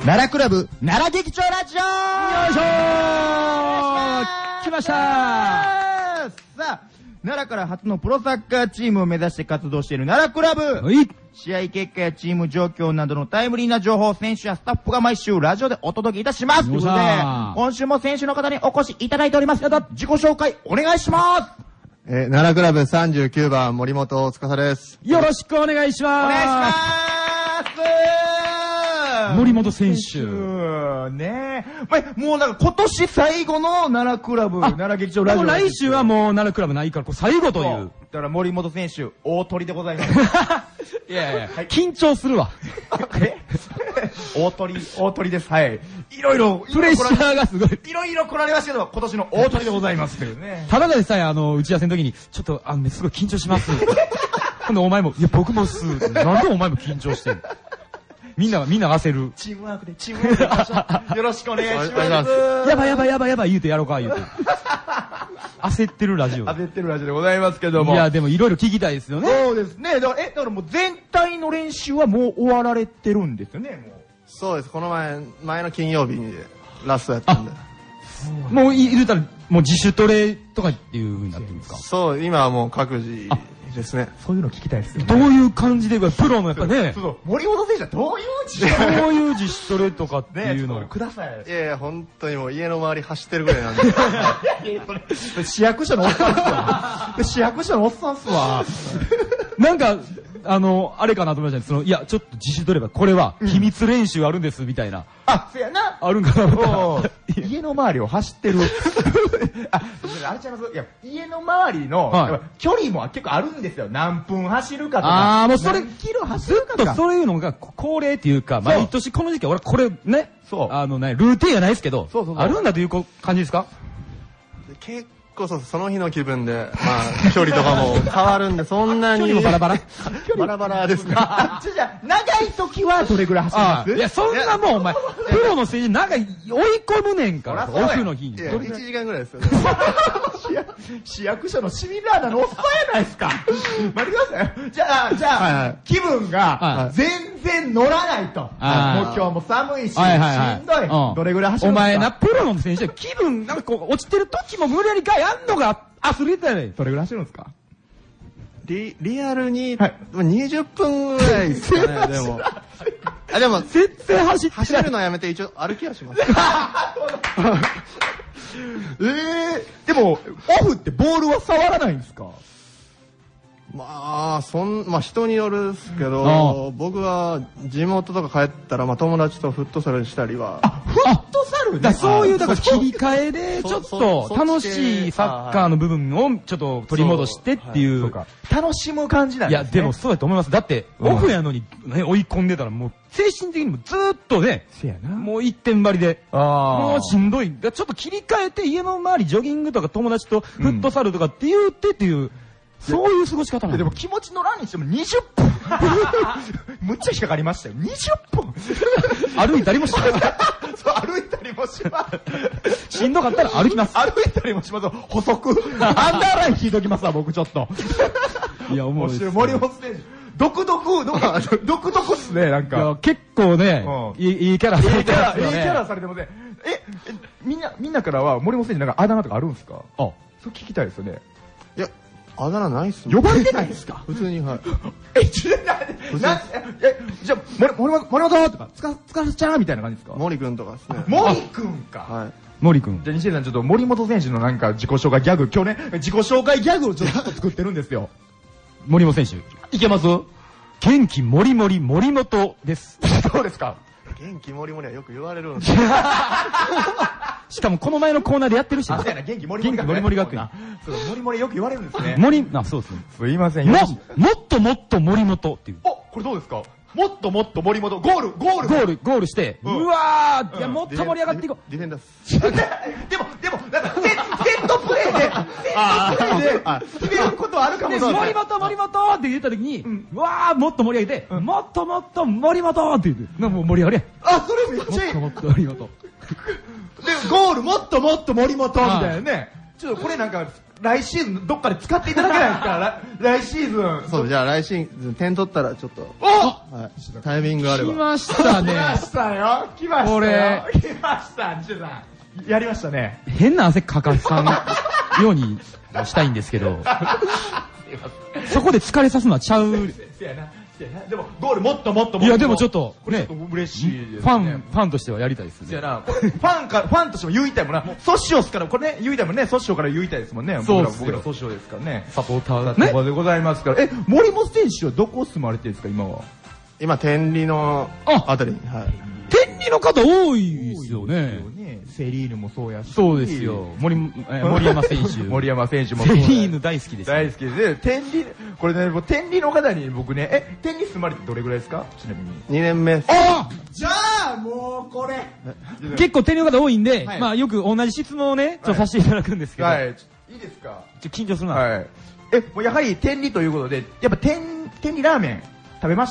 奈良クラブ奈良劇場ラジオ、よいしょー、来ましたー。さあ、奈良から初のプロサッカーチームを目指して活動している奈良クラブ。試合結果やチーム状況などのタイムリーな情報を選手やスタッフが毎週ラジオでお届けいたします。ということで、今週も選手の方にお越しいただいております。自己紹介お願いします。 奈良クラブ39番森本司です。 よろしくお願いします。 お願いします。 森本選手。 ねえ。もうなんか今年最後の奈良クラブ、奈良劇場ラジオ。 もう来週はもう奈良クラブないから、最後という。 だから森本選手、大鳥でございます。 いやいや、緊張するわ。 大鳥です。はい。いろいろ、 プレッシャーがすごい。 いろいろ来られましたけど、今年の大鳥でございますけどね。 ただでさえ打ち合わせの時に、ちょっと、すごい緊張します。今度お前も、いや、僕もなんでお前も緊張してんの？みんな焦る。 チームワークで、よろしくお願いします。 やばい言うてやろうか、言うて。焦ってるラジオでございますけども。 いや、でもいろいろ聞きたいですよね。 そうですね。だからもう全体の練習はもう終わられてるんですよね、もう。 そうです。この前の金曜日にラストやったんで。 もう言うたら、もう自主トレとかっていう風になってるんですか？ そう、今はもう各自ですね。 そういうの聞きたいですよね。 どういう感じで、プロのやっぱね。 そう、森本選手はどういう自主トレとかっていうのをください。 いやいや、本当にもう家の周り走ってるぐらいなんで。 市役所のおっさんっすわ。市役所のおっさんっすわ。 なんか、あれかなと思いましたね。いや、ちょっと自主トレば、これは秘密練習あるんです、みたいな。 そうやな。 あるんかな思ったら。家の周りを走ってる。あれちゃいます？いや、家の周りの、距離も結構あるんですよ。何分走るかとか。 もうそれ、 何キロ走るかとか。 ずっとそういうのが恒例っていうか、毎年この時期は、俺これね、ルーティンがないですけど、あるんだという感じですか？ 結構その日の気分で、距離とかも変わるんで、そんなに。 距離もバラバラバラバラですね。 じゃあ、長い時はどれぐらい走ります？ いや、そんなもん、お前、プロの選手、追い込むねんから、オフの日に。 1時間ぐらいですよね。 市役所の市民ラーナーのおっさんやないですか。待ってください。じゃあ、気分が全然乗らないと。もう今日も寒いし、しんどい。どれぐらい走るんですか？ お前な、プロの選手は気分、なんかこう、落ちてる時も無理やりやんのがアスリートやねん。 どれぐらい走るんですか？ リアルに、20分ぐらいですかね、でも。でも、 全然走るのやめて一応歩きはします。 でも、オフってボールは触らないんですか？ 人によるっすけど、僕は地元とか帰ったら、友達とフットサルしたりは。 フットサルね。 そういう、だから切り替えで、ちょっと楽しいサッカーの部分をちょっと取り戻してっていう。 楽しむ感じなんですね。 いや、でもそうやと思います。だって、オフやのに追い込んでたら、もう精神的にもずーっとね、もう一点張りで、もうしんどい。ちょっと切り替えて家の周りジョギングとか友達とフットサルとかって言ってっていう、そういう過ごし方なんだ。 でも気持ち乗らんにしても20分むっちゃ引っかかりましたよ。20分歩いたりもします。 そう、歩いたりもします。 しんどかったら歩きます。 歩いたりもします。補足。アンダーライン引いときますわ、僕ちょっと。 いや、思う。 森本選手。独特っすね、なんか。 結構ね、いいキャラされてますよね。 いいキャラされてますね。みんなからは森本選手なんかあだ名とかあるんですか？それ聞きたいですよね。 いや、あだ名ないっす呼ばれてないんですか？ 普通に、はい。 じゃあ、森本とか、つかちゃんみたいな感じですか？ 森くんとかですね。 森くんか。 はい。 森くん。 じゃあ、西江さん、ちょっと森本選手のなんか自己紹介ギャグ、今日ね、自己紹介ギャグをちょっと作ってるんですよ。 森本選手。いけます？元気もりもり森本です。 どうですか？ 元気もりもりはよく言われるんですよ。 しかもこの前のコーナーでやってるし。 元気もりもり学園。もりもりよく言われるんですね。 そうですね。 すいません。 もっともっと森本っていう。 これどうですか？もっともっと森本、ゴールして、うわー、いや、もっと盛り上がっていこう。 ディフェンダース。 でも、なんか、セットプレーで、決めることあるかもしれない。 森本って言った時に、うわー、もっと盛り上げて、もっともっと森本って言う。もう盛り上がりや。それめっちゃいい。 もっともっと森本。 で、ゴール、もっともっと森本みたいなね。 ちょっとこれなんか、来シーズンどっかで使っていただけないですか来シーズン。 そう、じゃあ来シーズン点取ったらちょっと、 おタイミングあれば。 来ましたね。 来ましたよ。来ましたよ。 これ来ました、西田さん。やりましたね。 変な汗かかさんようにしたいんですけど、そこで疲れさすのはちゃう。 せやな。でも、ゴールもっともっともっと。 いや、でもちょっと、ね、 嬉しいですね。 ファンとしてはやりたいですね。 せやな。ファンとしても言いたいもんな。ソシオスから、これね、言いたいもんね。ソシオから言いたいですもんね。 そうですよ僕らソシオですからね。 サポーターね。でございますから。森本選手はどこ住まれてるんですか、今は。 今、天理のあたりに。はい。 天理の方多いですよね。 セリーヌもそうやし。 そうですよ。森山選手。 森山選手もセリーヌ大好きです。 大好きで、天理、これね、天理の方に僕ね、天理住まれてどれぐらいですか、ちなみに。 2年目。 じゃあ、もうこれ。 結構天理の方多いんで、まあよく同じ質問をね、させていただくんですけど。 はい。いいですか。 緊張するな。 はい。もうやはり天理ということで、やっぱ天理ラーメン食べました？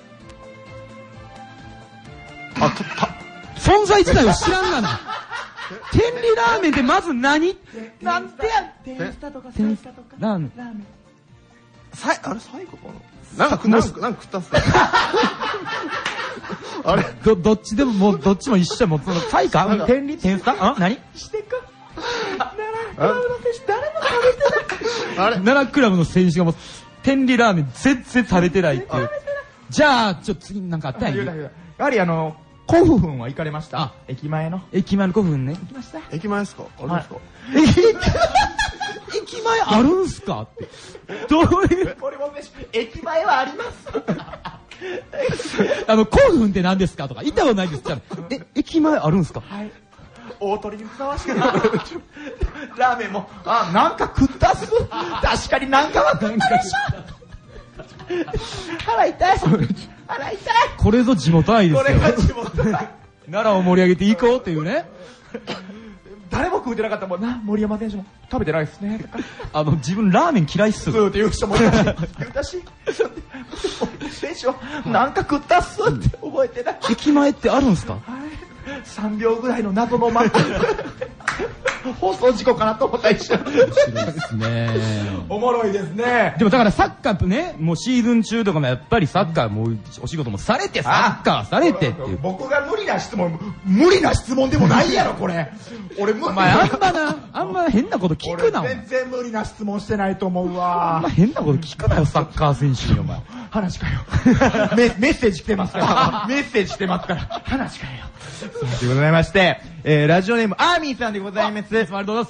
存在自体を知らんがな。天理ラーメンってまず何なんてや天スタとか天スタとかラーメン。 あれ最後かななんか食ったっすかあれどっちでももうどっちも一緒もそのサイか天理天スタ何してか奈良クラブの選手誰も食べてない。 奈良クラブの選手がもう天理ラーメン全然食べてないっていう。じゃあちょっと次なんかあったんや。 やはり古墳は行かれました？駅前の古墳ね。 行きました。 駅前ですか？あるんですか？ 駅前あるんすかって。どういう？ 俺も駅前はあります。 古墳って何ですかとか、行ったことないですから。駅前あるんすか？ はい。大鳥にふさわしくラーメンも、なんか食ったっす。確かになんかは食ったでしょ。腹痛い。腹痛い。 これぞ地元愛ですよ。 これが地元愛。 奈良を盛り上げていこうっていうね。 誰も食うてなかったもんな。森山選手も食べてないっすね。 自分ラーメン嫌いっす。 って言う人もいたし。選手はなんか食ったっすって覚えてない。 駅前ってあるんすか ？3秒ぐらいの謎の放送事故かなと思った一瞬。 ですね。 おもろいですね。 でもだからサッカーね、もうシーズン中とかもやっぱりサッカーもお仕事もされて、サッカーされてっていう。 僕が無理な質問でもないやろ、これ。俺無理。 あんま変なこと聞くな。 全然無理な質問してないと思うわ。 あんま変なこと聞くなよ、サッカー選手にお前。 話かよ。メッセージ来てますから。メッセージ来てますから。話かよ。というございまして、ラジオネームアーミーさんでございます。 ありがとうございます。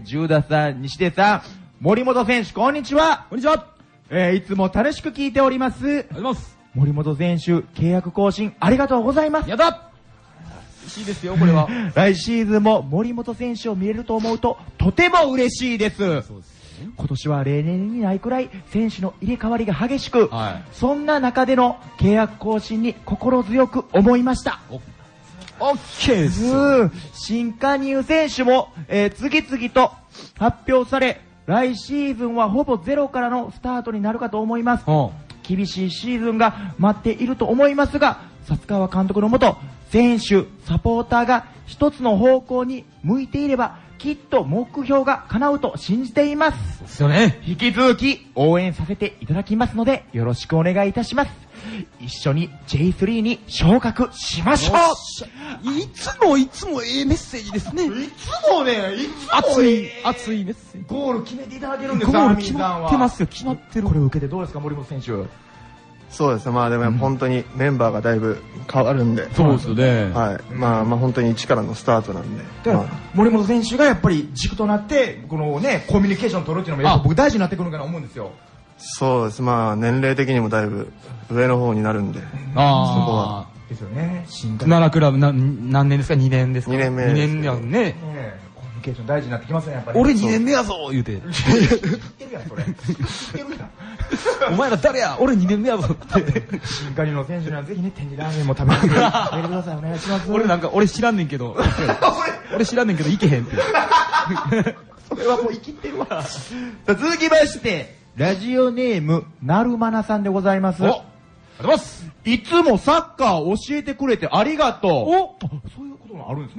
ジューダさん、西出さん、森本選手、こんにちは。 こんにちは。 いつも楽しく聞いております。ありがとうございます。 森本選手、契約更新ありがとうございます。 やだ。嬉しいですよ、これは。 来シーズンも森本選手を見れると思うと、とても嬉しいです。そうですね。今年は例年にないくらい選手の入れ替わりが激しく、そんな中での契約更新に心強く思いました。 オッケーです。 新加入選手も、次々と発表され、来シーズンはほぼゼロからのスタートになるかと思います。厳しいシーズンが待っていると思いますが、薩川監督のもと、選手、サポーターが一つの方向に向いていれば、きっと目標が叶うと信じています。 そうですよね。 引き続き応援させていただきますので、よろしくお願いいたします。一緒に J3 に昇格しましょう。 いつもメッセージですね。 いつも熱いメッセージ。 ゴール決めていただけるんですか？ゴール決まってますよ、決まってる。 これを受けてどうですか、森本選手。 そうですね、まあでも本当にメンバーがだいぶ変わるんで。 そうですよね。 はい。まあ本当に一からのスタートなんで。 森本選手がやっぱり軸となって、このね、コミュニケーションを取るっていうのもやっぱ僕大事になってくるかなと思うんですよ。 そうです。まあ年齢的にもだいぶ上の方になるんで。そこは。 ですよね。 奈良クラブ何年ですか？2年ですか？ 2年目です。 2年やんね。 コミュニケーション大事になってきますね、やっぱり。 俺2年目やぞ言うて。 言ってるやん、それ。言ってるやん。 お前ら誰や？俺2年目やぞって。 新加入の選手にはぜひね、天理ラーメンも食べてください。お願いします。 俺知らんねんけど。俺知らんねんけど、いけへんって。 それはもう生きてるわ。続きまして、ラジオネーム、なるまなさんでございます。 ありがとうございます。 いつもサッカーを教えてくれてありがとう。そういうことがあるんですね。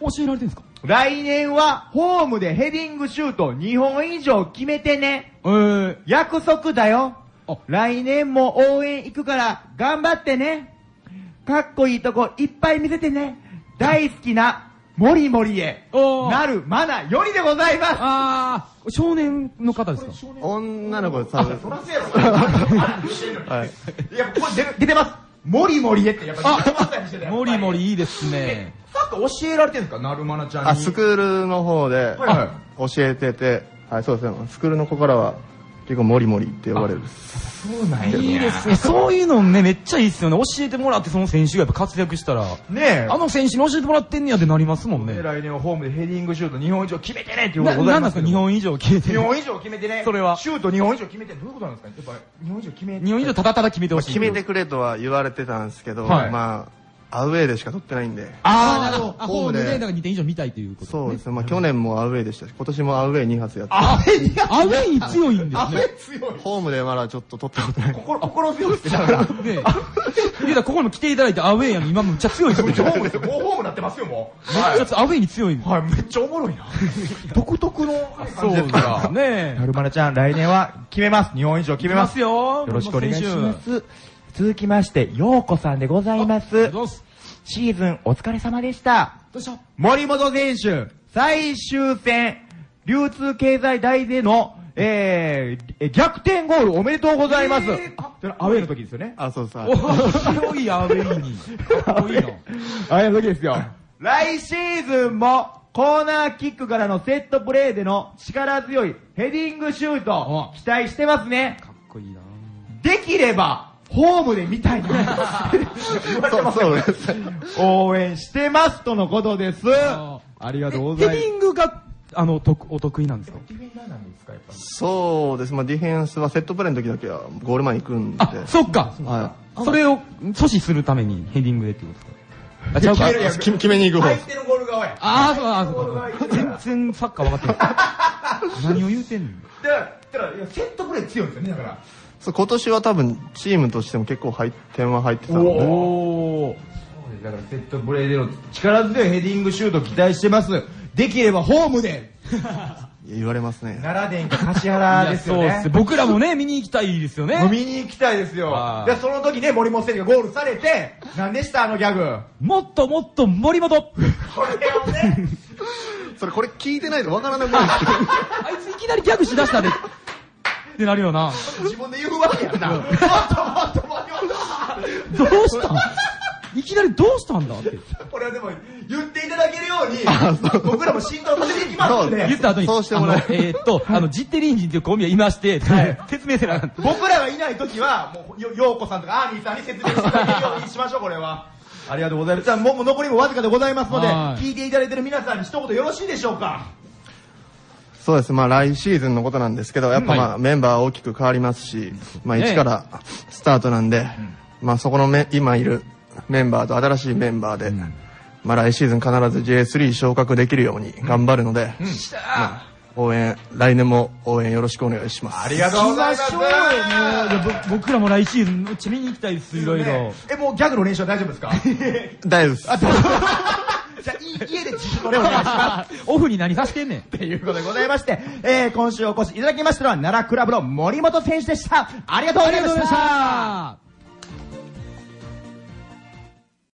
教えられてんすか？ 来年はホームでヘディングシュート2本以上決めてね。約束だよ。来年も応援行くから頑張ってね。かっこいいとこいっぱい見せてね。大好きなモリモリへなるマナよりでございます。 少年の方ですか？ 女の子さんです。 そらせやろ。はい。いや、これ出てます。モリモリへってやっぱりモリモリいいですね。 さっき教えられてるんですか、なるまなちゃんに。 スクールの方で教えてて、はい、そうですね。スクールの子からは結構モリモリって呼ばれる。 そうなんや。 いいですね。そういうのね、めっちゃいいっすよね。教えてもらってその選手がやっぱ活躍したら、 ねえ。 あの選手に教えてもらってんねやってなりますもんね。 来年はホームでヘディングシュート2本以上決めてねっていうことでございます。何ですか、2本以上決めてね。 2本以上決めてね。 それは。 シュート2本以上決めて、どういうことなんですかね。やっぱ2本以上決めて。 2本以上ただただ決めてほしい。 決めてくれとは言われてたんですけど、まあ、アウェーでしか取ってないんで。 なるほど。ホームでだから2点以上見たいということ。 そうですね。まあ去年もアウェーでしたし、今年もアウェー2発やって。 アウェーに強いんですね。 アウェー強い。 ホームでまだちょっと取ったことない。 心強いってだから。ねえ。ここにも来ていただいてアウェーやの今めっちゃ強いですよ。 ホームですよ。もうホームなってますよ、もう。 めっちゃアウェーに強い。 はい、めっちゃおもろいな。独特のそうですか。ねえ。 なるまなちゃん、来年は決めます。2本以上決めます。 よろしくお願いします。続きまして、ようこさんでございます。シーズンお疲れ様でした。 どうした？ 森本選手、最終戦、流通経済大での、逆転ゴールおめでとうございます。アウェーの時ですよね。 そうさ。 強いアウェーに。かっこいいの。 アウェーの時ですよ。来シーズンも、コーナーキックからのセットプレーでの力強いヘディングシュート、期待してますね。 かっこいいな。 できれば、ホームで見たいな。 そうです。 応援してますとのことです。ありがとうございます。 ヘディングが、お得意なんですか？ ディフェンダーなんですか、やっぱり。 そうです。まあディフェンスはセットプレーの時だけはゴール前に行くんで。 そっか。 はい。 それを阻止するためにヘディングでってことですか？ 決めに行く方。 相手のゴール側や。 そう。全然サッカー分かってない。何を言うてんの？ だからセットプレー強いんですよね、だから。 今年は多分チームとしても結構点は入ってたので。 だからセットプレーでの力強いヘディングシュート期待してます。できればホームで。 言われますね。 奈良電か橿原ですよね。 そうです。僕らもね、見に行きたいですよね。 見に行きたいですよ。で、その時ね、森本選手がゴールされて、何でしたあのギャグ。 もっともっと森本。これをね。 これ聞いてないとわからなくなるんですけど。 あいついきなりギャグしだしたで。ってなるよな。 自分で言うわけやな。もっともっと森本。どうしたん？いきなりどうしたんだって。 これはでも言っていただけるように僕らも浸透させていきますんで。 言った後にそうしてもらえジッテリンジンっていうコンビがいまして、説明せなかった。 僕らがいない時はもう陽子さんとかアーニーさんに説明していただけるようにしましょう。これはありがとうございます。じゃあもう残りもわずかでございますので、聞いていただいている皆さんに一言よろしいでしょうか。 そうです。まあ来シーズンのことなんですけど、やっぱまあメンバー大きく変わりますし、まあ一からスタートなんで、まあそこの今いるメンバーと新しいメンバーで、まあ来シーズン必ず J3 昇格できるように頑張るので、来年も応援よろしくお願いします。 ありがとうございます。 僕らも来シーズンめっちゃ見に行きたいです、いろいろ。 もうギャグの練習は大丈夫ですか？ 大丈夫です。 じゃあ家で自主トレお願いします。 オフに何させてんねん。 っていうことでございまして、今週お越しいただきましたのは奈良クラブの森本選手でした。ありがとうございました。